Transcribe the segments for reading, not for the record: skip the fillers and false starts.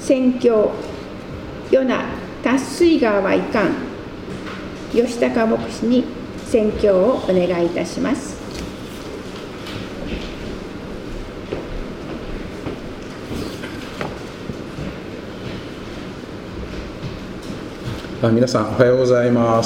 宣教、ヨナ、達水川はいかん、吉高牧師に宣教をお願いいたします。 皆さんおはようございます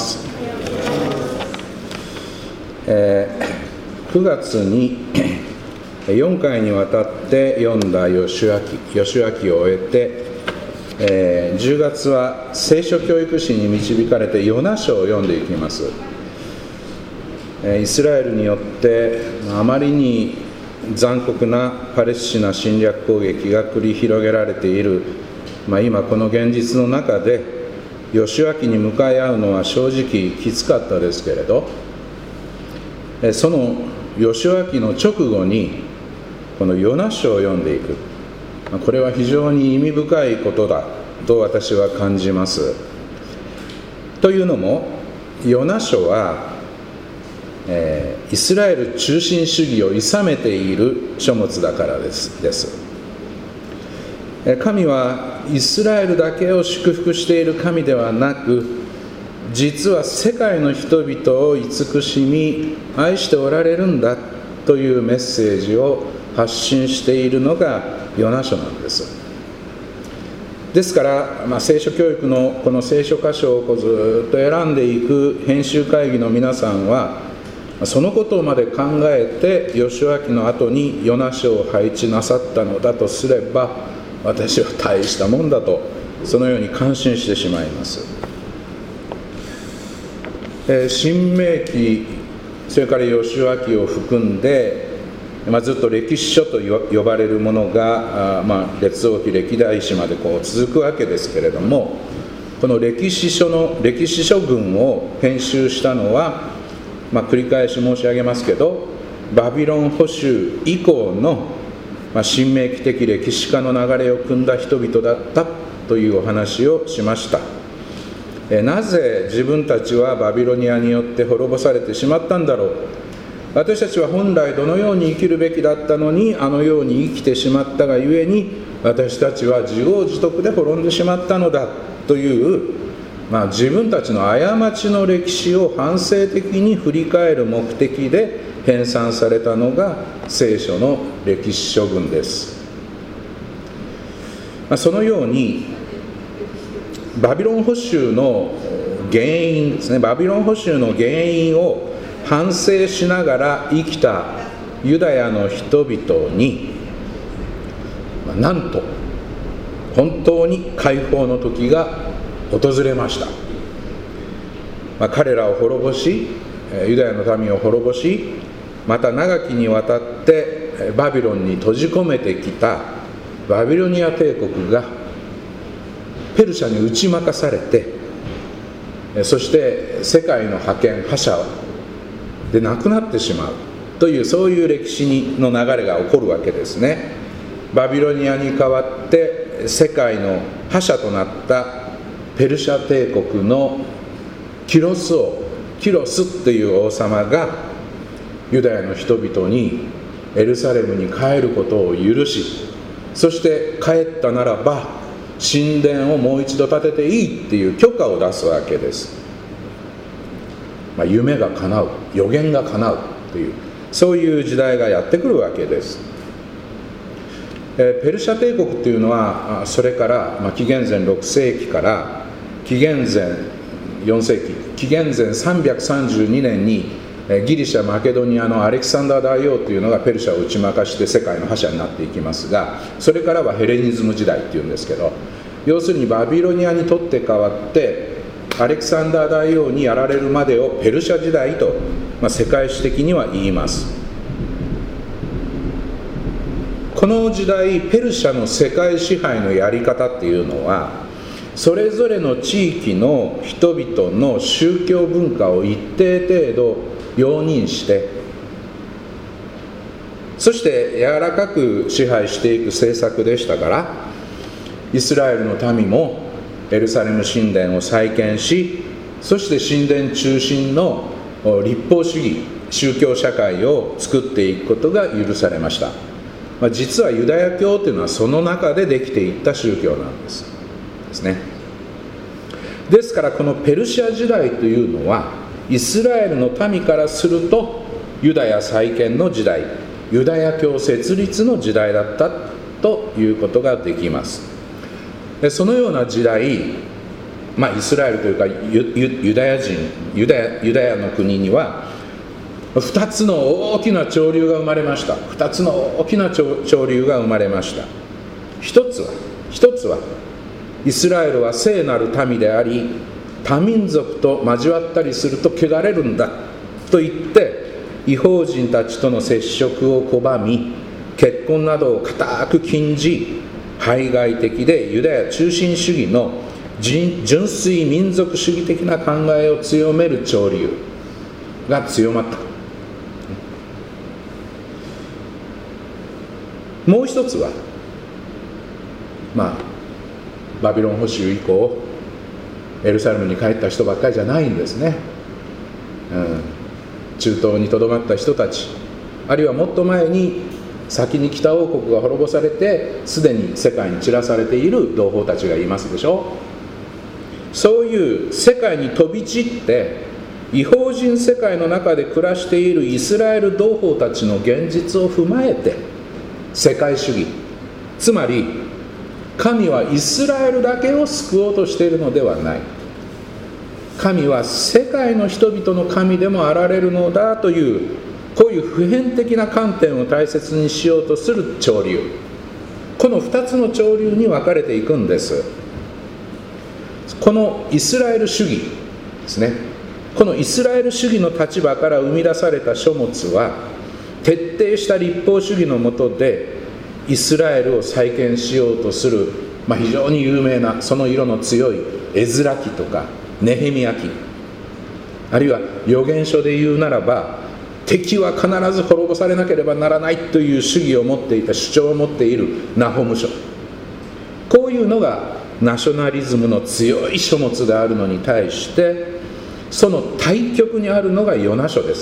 。9月に4回にわたって読んだ義明を終えて、10月は聖書教育史に導かれてヨナ書を読んでいきます。イスラエルによってあまりに残酷なパレスチナ侵略攻撃が繰り広げられている、今この現実の中で義明に向かい合うのは正直きつかったですけれど、その義明の直後にこのヨナ書を読んでいく、これは非常に意味深いことだと私は感じます。というのもヨナ書は、イスラエル中心主義を諌めている書物だからです。神はイスラエルだけを祝福している神ではなく、実は世界の人々を慈しみ愛しておられるんだというメッセージを発信しているのがヨナ書なんです。ですから、聖書教育のこの聖書箇所をずっと選んでいく編集会議の皆さんは、そのことまで考えて義明の後にヨナ書を配置なさったのだとすれば、私は大したもんだとそのように感心してしまいます。新明記、それから義明を含んで、ずっと歴史書と呼ばれるものが、列王記歴代史まで続くわけですけれども、この歴史書群を編集したのは、繰り返し申し上げますけど、バビロン捕囚以降の新明記的歴史家の流れを組んだ人々だったというお話をしました。なぜ自分たちはバビロニアによって滅ぼされてしまったんだろう。私たちは本来どのように生きるべきだったのに、あのように生きてしまったがゆえに、私たちは自業自得で滅んでしまったのだという、自分たちの過ちの歴史を反省的に振り返る目的で編纂されたのが聖書の歴史書群です。そのようにバビロン捕囚の原因ですね、バビロン捕囚の原因を反省しながら生きたユダヤの人々に、なんと本当に解放の時が訪れました。彼らを滅ぼし、ユダヤの民を滅ぼし、また長きにわたってバビロンに閉じ込めてきたバビロニア帝国がペルシャに打ち負かされて、そして世界の覇権覇者でなくなってしまうという、そういう歴史の流れが起こるわけですね。バビロニアに代わって世界の覇者となったペルシャ帝国のキロスという王様がユダヤの人々にエルサレムに帰ることを許し、そして帰ったならば神殿をもう一度建てていいっていう許可を出すわけです。夢が叶う、予言が叶うという、そういう時代がやってくるわけです。ペルシャ帝国というのは、それから、紀元前6世紀から紀元前4世紀、紀元前332年にギリシャ・マケドニアのアレキサンダー大王というのがペルシャを打ち負かして世界の覇者になっていきますが、それからはヘレニズム時代っていうんですけど、要するにバビロニアにとって代わってアレキサンダー大王にやられるまでをペルシャ時代と、世界史的には言います。この時代ペルシャの世界支配のやり方っていうのは、それぞれの地域の人々の宗教文化を一定程度容認して、そして柔らかく支配していく政策でしたから、イスラエルの民もエルサレム神殿を再建し、そして神殿中心の立法主義宗教社会を作っていくことが許されました。 実はユダヤ教というのはその中でできていった宗教なんですね。ですからこのペルシア時代というのはイスラエルの民からするとユダヤ再建の時代、ユダヤ教設立の時代だったということができます。でそのような時代、イスラエルというかユダヤの国には2つの大きな潮流が生まれました。2つの大きな潮流が生まれました。一つはイスラエルは聖なる民であり、他民族と交わったりすると汚れるんだと言って異邦人たちとの接触を拒み、結婚などを固く禁じ、排外的でユダヤ中心主義の純粋民族主義的な考えを強める潮流が強まった。もう一つは、バビロン捕囚以降エルサレムに帰った人ばっかりじゃないんですね。中東にとどまった人たち、あるいはもっと前に先に北王国が滅ぼされてすでに世界に散らされている同胞たちがいますでしょ。そういう世界に飛び散って異邦人世界の中で暮らしているイスラエル同胞たちの現実を踏まえて、世界主義、つまり神はイスラエルだけを救おうとしているのではない、神は世界の人々の神でもあられるのだという、こういう普遍的な観点を大切にしようとする潮流、この2つの潮流に分かれていくんです。このイスラエル主義ですね、このイスラエル主義の立場から生み出された書物は、徹底した立法主義の下でイスラエルを再建しようとする、非常に有名なその色の強いエズラ記とかネヘミヤ記、あるいは預言書で言うならば敵は必ず滅ぼされなければならないという主義を持っていた、主張を持っているナホム書、こういうのがナショナリズムの強い書物であるのに対して、その対極にあるのがヨナ書です。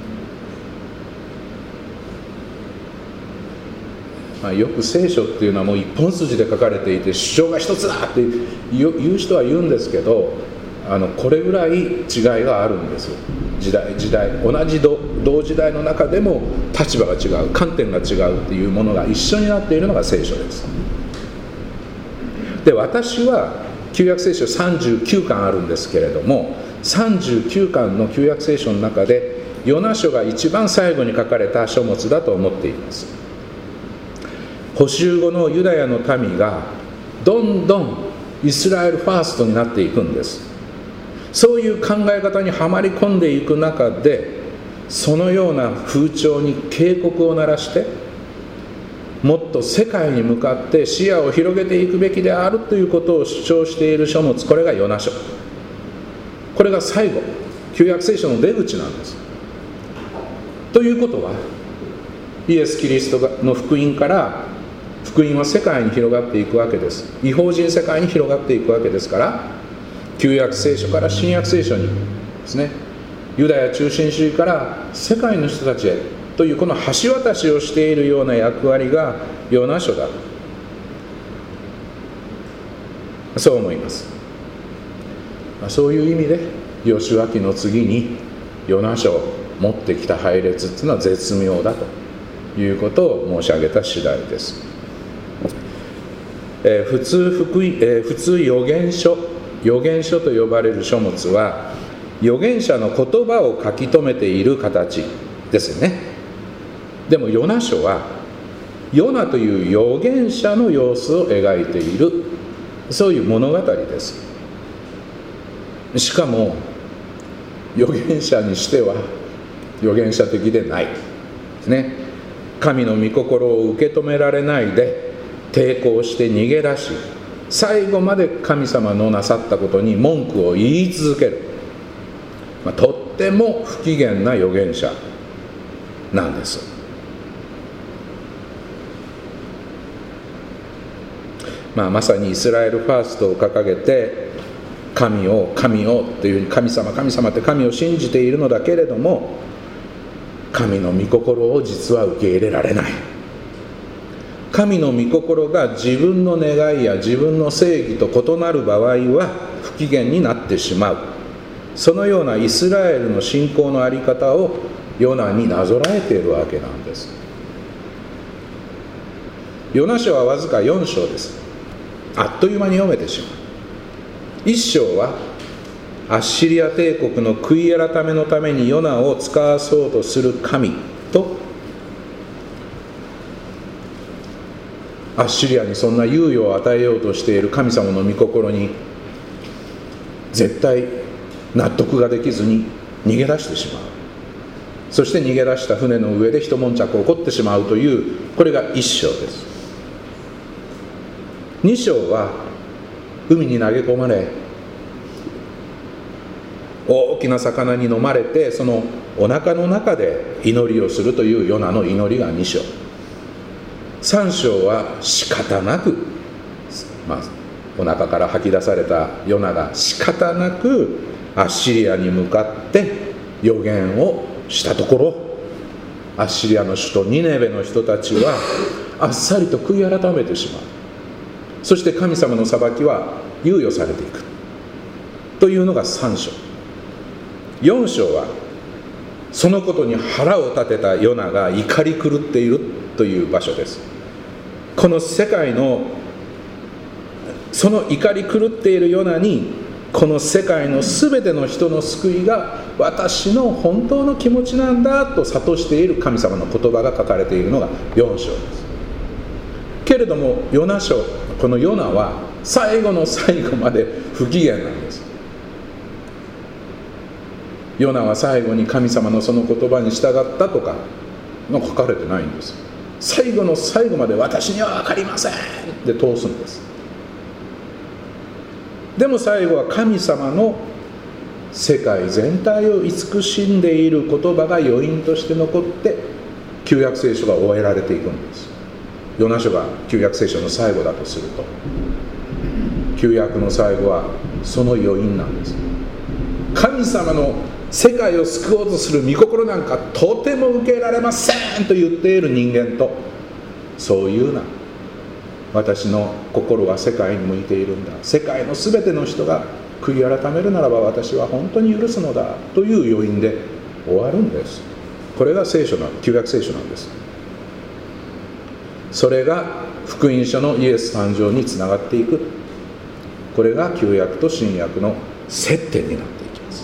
よく聖書っていうのはもう一本筋で書かれていて主張が一つだって言う人は言うんですけど、これぐらい違いがあるんです。時代同じ同時代の中でも立場が違う、観点が違うっていうものが一緒になっているのが聖書です。で、私は旧約聖書39巻あるんですけれども、39巻の旧約聖書の中でヨナ書が一番最後に書かれた書物だと思っています。捕囚後のユダヤの民がどんどんイスラエルファーストになっていくんです。そういう考え方にはまり込んでいく中で、そのような風潮に警告を鳴らして、もっと世界に向かって視野を広げていくべきであるということを主張している書物、これがヨナ書。これが最後、旧約聖書の出口なんです。ということは、イエス・キリストの福音から福音は世界に広がっていくわけです。異邦人世界に広がっていくわけですから、旧約聖書から新約聖書にですね、ユダヤ中心主義から世界の人たちへというこの橋渡しをしているような役割がヨナ書だ、そう思います。そういう意味でヨシュア記の次にヨナ書を持ってきた配列というのは絶妙だということを申し上げた次第です。普通預言書と呼ばれる書物は預言者の言葉を書き留めている形ですよね。でもヨナ書はヨナという預言者の様子を描いている、そういう物語です。しかも預言者にしては預言者的でないですね。神の御心を受け止められないで抵抗して逃げ出し、最後まで神様のなさったことに文句を言い続ける、とっても不機嫌な預言者なんです。まさにイスラエルファーストを掲げて神をというふうに神様って神を信じているのだけれども、神の御心を実は受け入れられない。 神の御心が自分の願いや自分の正義と異なる場合は不機嫌になってしまう。そのようなイスラエルの信仰の在り方をヨナになぞらえているわけなんです。ヨナ書はわずか4章です。あっという間に読めてしまう。1章はアッシリア帝国の悔い改めのためにヨナを使わそうとする神と、アッシリアにそんな猶予を与えようとしている神様の御心に絶対納得ができずに逃げ出してしまう。そして逃げ出した船の上で一悶着起こってしまうという、これが1章です。2章は海に投げ込まれ、大きな魚に飲まれて、そのお腹の中で祈りをするというヨナの祈りが2章。3章は仕方なく、お腹から吐き出されたヨナが仕方なくアッシリアに向かって予言をしたところ、アッシリアの首都ニネベの人たちはあっさりと悔い改めてしまう。そして神様の裁きは猶予されていくというのが3章。4章はそのことに腹を立てたヨナが怒り狂っているという場所です。この世界のその怒り狂っているヨナに、この世界のすべての人の救いが私の本当の気持ちなんだと諭している神様の言葉が書かれているのが4章です。けれどもヨナ書、このヨナは最後の最後まで不機嫌なんです。ヨナは最後に神様のその言葉に従ったとかの書かれてないんです。最後の最後まで私には分かりませんって通すんです。でも最後は神様の世界全体を慈しんでいる言葉が余韻として残って旧約聖書が終えられていくんです。ヨナ書が旧約聖書の最後だとすると、旧約の最後はその余韻なんです。神様の世界を救おうとする御心なんかとても受けられませんと言っている人間と、そういうな、私の心は世界に向いているんだ、世界のすべての人が悔い改めるならば私は本当に許すのだという余韻で終わるんです。これが聖書の旧約聖書なんです。それが福音書のイエス誕生につながっていく。これが旧約と新約の接点になっていきます。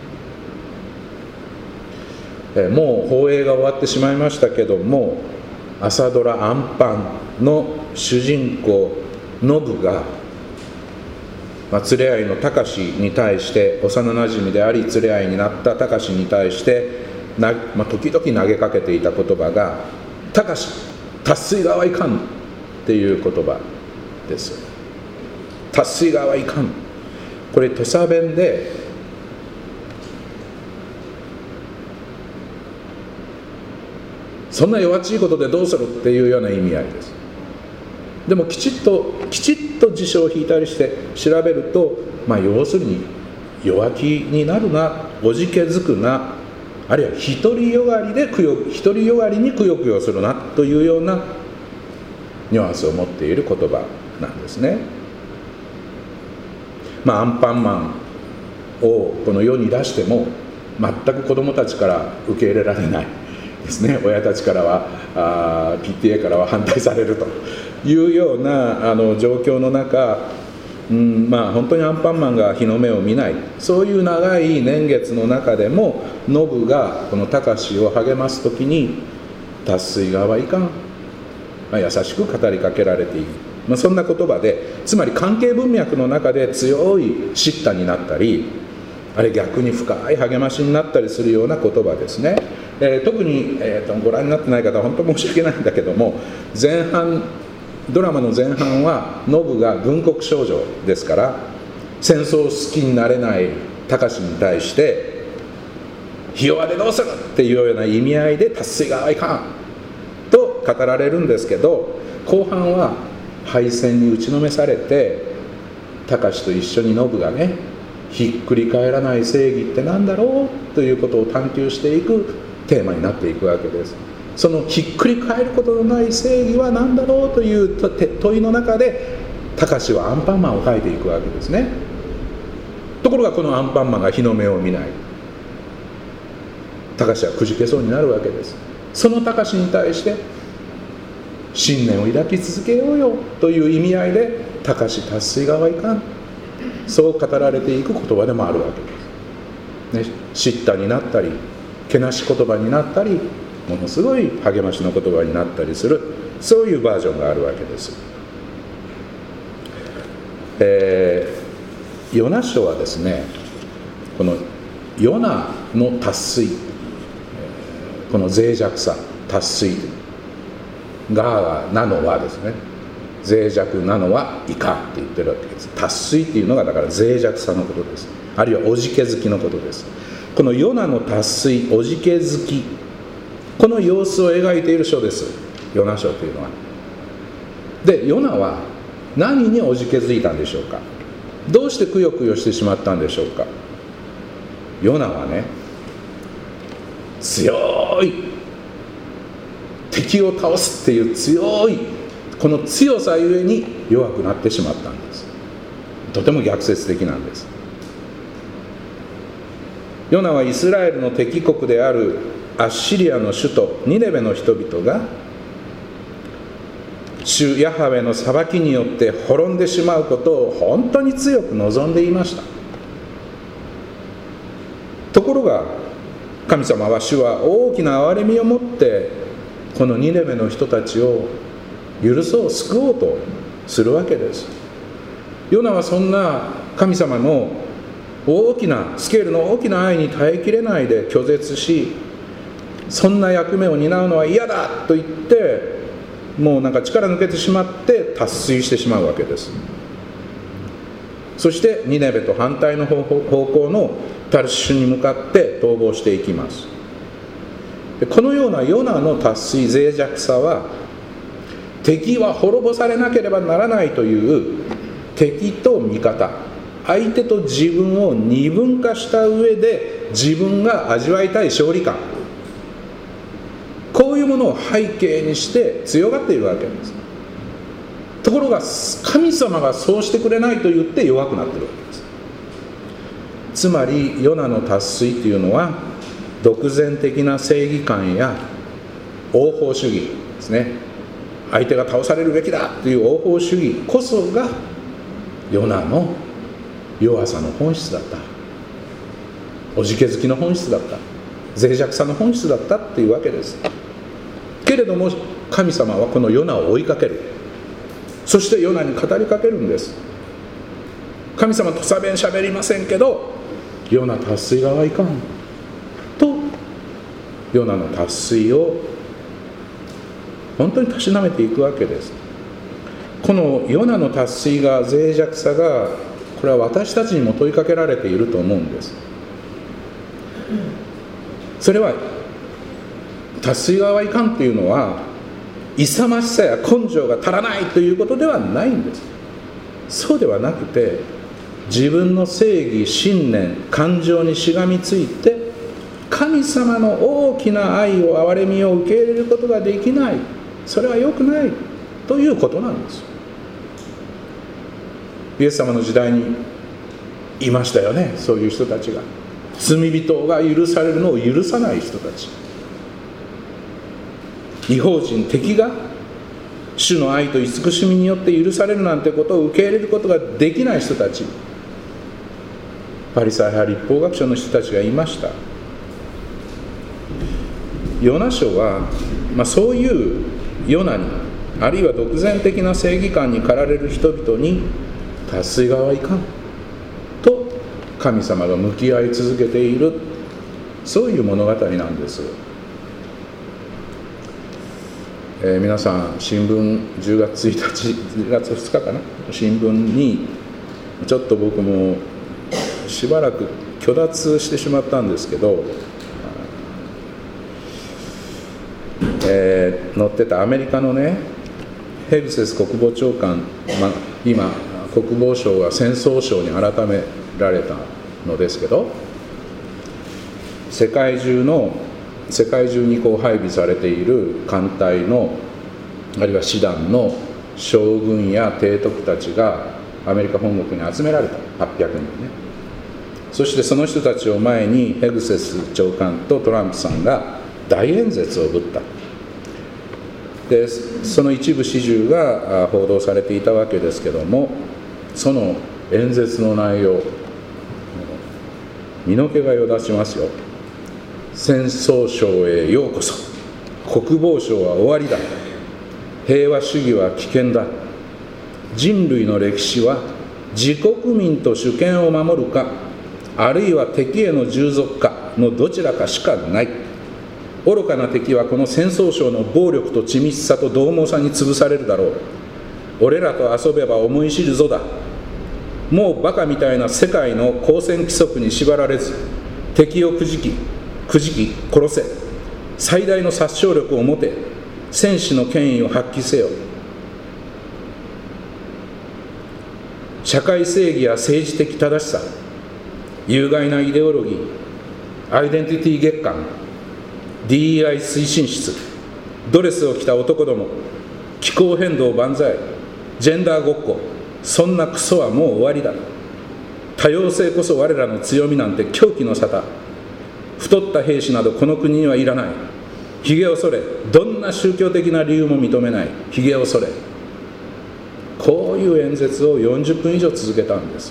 もう放映が終わってしまいましたけども、朝ドラアンパンの主人公ノブが、連れ合いのタカシに対して、幼なじみであり連れ合いになったタカシに対して時々投げかけていた言葉が、タカシ達水川はいかんっていう言葉です。達水川はいかん、これ土佐弁でそんな弱っちいことでどうするっていうような意味合いです。でもきちっと辞書を引いたりして調べると、要するに弱気になるな、おじけづくな、あるいは独りよがりにくよくよするなというようなニュアンスを持っている言葉なんですね。アンパンマンをこの世に出しても全く子どもたちから受け入れられないですね。親たちからはPTA からは反対されるというような状況の中、本当にアンパンマンが日の目を見ない、そういう長い年月の中でもノブがこのタカシを励ます時に達水川はいかん、優しく語りかけられている、そんな言葉で、つまり関係文脈の中で強い叱咤になったり、あれ逆に深い励ましになったりするような言葉ですね。特に、ご覧になってない方は本当申し訳ないんだけども、ドラマの前半はノブが軍国少女ですから、戦争好きになれないタカシに対してひ弱でどうするっていうような意味合いで達水川はいかんと語られるんですけど、後半は敗戦に打ちのめされて、タカシと一緒にノブがね、ひっくり返らない正義って何だろうということを探求していくテーマになっていくわけです。 そのひっくり返ることのない正義は何だろうという問いの中で、隆史はアンパンマンを描いていくわけですね。ところがこのアンパンマンが日の目を見ない。隆史はくじけそうになるわけです。その隆史に対して信念を抱き続けようよという意味合いで、隆史達水側はいかん、そう語られていく言葉でもあるわけです、ね、叱咤になったりけなし言葉になったり、ものすごい励ましの言葉になったりする、そういうバージョンがあるわけです。ヨナ書はですね、このヨナの達水、この脆弱さ、達水、ガーなのはですね、脆弱なのはいかんって言ってるわけです。達水っていうのがだから脆弱さのことです。あるいはおじけづきのことです。このヨナの達水、おじけづき、この様子を描いている書です、ヨナ書というのは。で、ヨナは何におじけづいたんでしょうか。どうしてくよくよしてしまったんでしょうか。ヨナはね、強い敵を倒すっていう強い、この強さゆえに弱くなってしまったんです。とても逆説的なんです。ヨナはイスラエルの敵国であるアッシリアの首都ニネベの人々が主ヤハウェの裁きによって滅んでしまうことを本当に強く望んでいました。ところが神様は、主は大きな憐れみを持ってこのニネベの人たちを許そう、救おうとするわけです。ヨナはそんな神様の大きなスケールの大きな愛に耐えきれないで拒絶し、そんな役目を担うのは嫌だと言って、もうなんか力抜けてしまって達水してしまうわけです。そしてニネベと反対の方向のタルシュに向かって逃亡していきます。でこのようなヨナの達水、脆弱さは、敵は滅ぼされなければならないという敵と味方、相手と自分を二分化した上で自分が味わいたい勝利感、こういうものを背景にして強がっているわけです。ところが神様がそうしてくれないと言って弱くなっているわけです。つまりヨナの達水というのは、独善的な正義感や応報主義ですね、相手が倒されるべきだという応報主義こそがヨナの弱さの本質だった、おじけづきの本質だった、脆弱さの本質だったっていうわけです。けれども神様はこのヨナを追いかける。そしてヨナに語りかけるんです。神様とさべんしゃべりませんけど、ヨナ達水側はいかんと、ヨナの達水を本当にたしなめていくわけです。このヨナの達水が、脆弱さが、これは私たちにも問いかけられていると思うんです。それは達水側はいかんというのは、勇ましさや根性が足らないということではないんです。そうではなくて、自分の正義、信念、感情にしがみついて神様の大きな愛を、憐れみを受け入れることができない、それは良くないということなんです。イエス様の時代にいましたよね、そういう人たちが。罪人が許されるのを許さない人たち、異邦人、敵が主の愛と慈しみによって許されるなんてことを受け入れることができない人たち、パリサイ派、立法学者の人たちがいました。ヨナ書は、そういうヨナに、あるいは独善的な正義感に駆られる人々に、達水側はいかんと神様が向き合い続けている、そういう物語なんです。皆さん新聞10月1日10月2日かな、新聞にちょっと僕もしばらく虚脱してしまったんですけど、載ってたアメリカのね、ヘグセス国防長官、今国防省が戦争省に改められたのですけど、世界中の世界中に配備されている艦隊のあるいは師団の将軍や提督たちがアメリカ本国に集められた。800人ね。そしてその人たちを前にヘグセス長官とトランプさんが大演説をぶった。でその一部始終が報道されていたわけですけども、その演説の内容、身の毛がよだちますよ。戦争省へようこそ、国防省は終わりだ、平和主義は危険だ、人類の歴史は自国民と主権を守るか、あるいは敵への従属かのどちらかしかない。愚かな敵はこの戦争省の暴力と緻密さと獰猛さに潰されるだろう。俺らと遊べば思い知るぞだ。もうバカみたいな世界の交戦規則に縛られず、敵をくじき殺せ、最大の殺傷力を持て、戦士の権威を発揮せよ。社会正義や政治的正しさ、有害なイデオロギー、アイデンティティ月間、DEI 推進室、ドレスを着た男ども、気候変動万歳、ジェンダーごっこ、そんなクソはもう終わりだ。多様性こそ我らの強みなんて狂気の沙汰。太った兵士などこの国にはいらない。ひげを剃れ、どんな宗教的な理由も認めない。ひげを剃れ。こういう演説を40分以上続けたんです。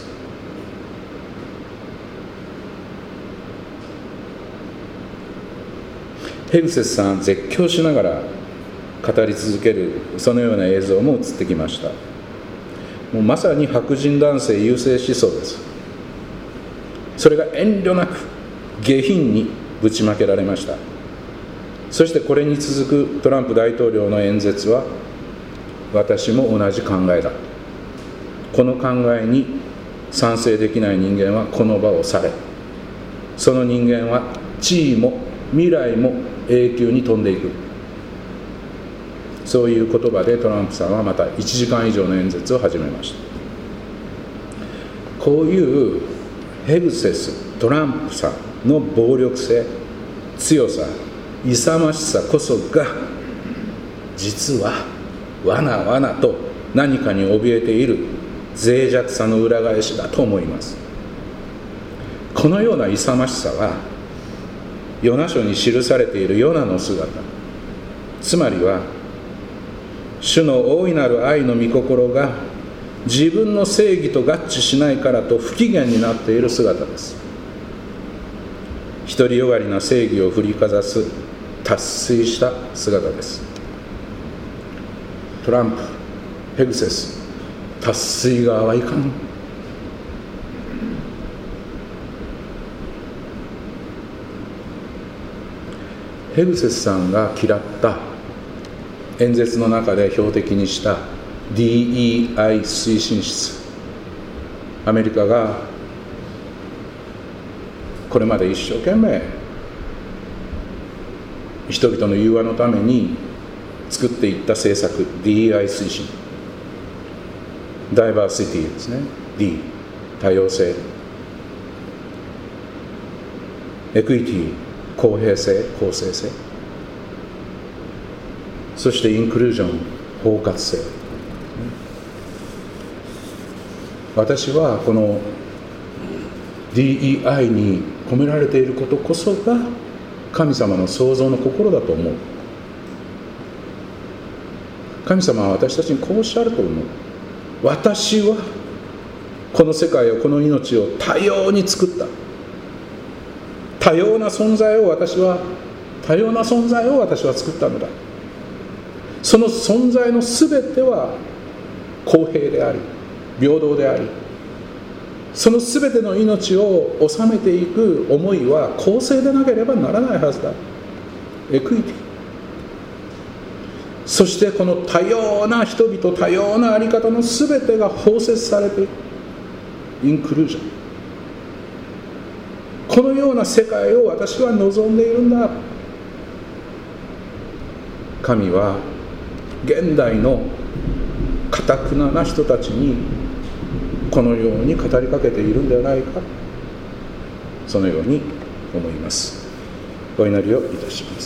ヘグセスさん絶叫しながら語り続ける、そのような映像も映ってきました。もうまさに白人男性優勢思想です。それが遠慮なく下品にぶちまけられました。そしてこれに続くトランプ大統領の演説は、私も同じ考えだ、この考えに賛成できない人間はこの場を去れ、その人間は地位も未来も永久に飛んでいく、そういう言葉でトランプさんはまた1時間以上の演説を始めました。こういうヘグセス、トランプさんの暴力性、強さ、勇ましさこそが、実は罠と何かに怯えている脆弱さの裏返しだと思います。このような勇ましさはヨナ書に記されているヨナの姿、つまりは主の大いなる愛の御心が自分の正義と合致しないからと不機嫌になっている姿です。独りよがりな正義を振りかざす達水した姿です。トランプ、ヘグセス、達水側はいかん。ヘグセスさんが嫌った演説の中で標的にした DEI 推進室、アメリカがこれまで一生懸命人々の融和のために作っていった政策、 DEI 推進、ダイバーシティですね、 D、 多様性、エクイティ、公平性、公正性、そしてインクルージョン、包括性。私はこの DEI に込められていることこそが神様の創造の心だと思う。神様は私たちにこうおっしゃると思う。私はこの世界を、この命を多様に作った。多様な存在を私は作ったのだ。その存在のすべては公平であり平等であり、そのすべての命を治めていく思いは公正でなければならないはずだ。エクイティ。そしてこの多様な人々、多様なあり方のすべてが包摂されているインクルージョン。このような世界を私は望んでいるんだ。神は現代の堅くなな人たちにこのように語りかけているんではないか、そのように思います。 お祈りをいたします。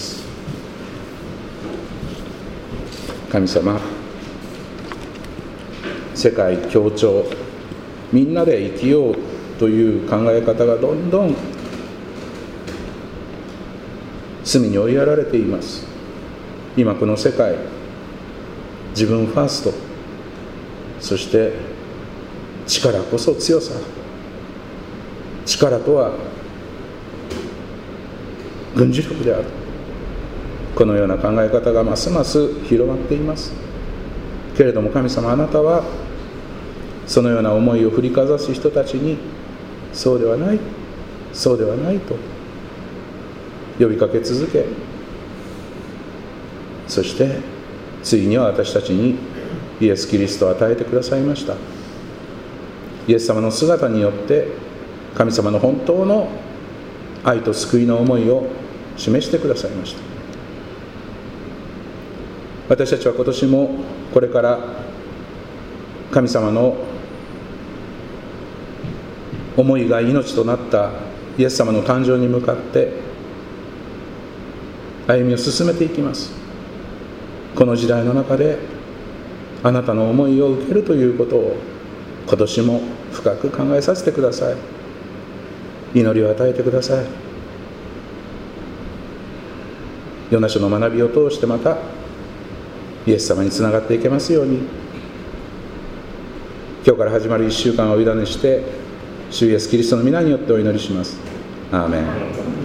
神様、世界協調、みんなで生きようという考え方がどんどん隅に追いやられています。今この世界、自分ファースト、そして力こそ強さ、力とは軍事力である、このような考え方がますます広まっています。けれども神様、あなたはそのような思いを振りかざす人たちに、そうではない、そうではないと呼びかけ続け、そしてついには私たちにイエス・キリストを与えてくださいました。イエス様の姿によって神様の本当の愛と救いの思いを示してくださいました。私たちは今年もこれから神様の思いが命となったイエス様の誕生に向かって歩みを進めていきます。この時代の中であなたの思いを受けるということを今年も深く考えさせてください。祈りを与えてください。ヨナ書の学びを通してまたイエス様につながっていけますように、今日から始まる1週間をお委ねして主イエスキリストの皆によってお祈りします。アーメン。